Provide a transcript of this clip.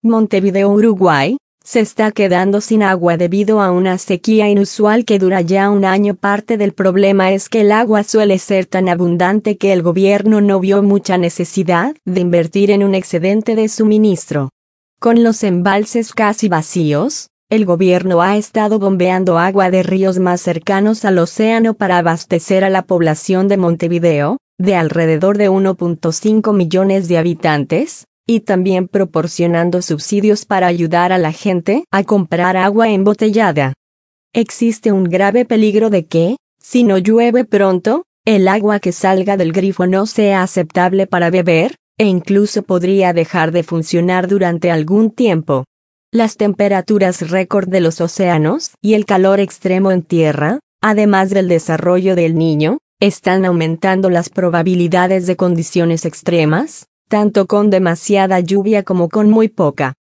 Montevideo, Uruguay, se está quedando sin agua debido a una sequía inusual que dura ya un año. Parte del problema es que el agua suele ser tan abundante que el gobierno no vio mucha necesidad de invertir en un excedente de suministro. Con los embalses casi vacíos, el gobierno ha estado bombeando agua de ríos más cercanos al océano para abastecer a la población de Montevideo, de alrededor de 1.5 millones de habitantes, y también proporcionando subsidios para ayudar a la gente a comprar agua embotellada. Existe un grave peligro de que, si no llueve pronto, el agua que salga del grifo no sea aceptable para beber, e incluso podría dejar de funcionar durante algún tiempo. Las temperaturas récord de los océanos y el calor extremo en tierra, además del desarrollo del Niño, están aumentando las probabilidades de condiciones extremas, tanto con demasiada lluvia como con muy poca.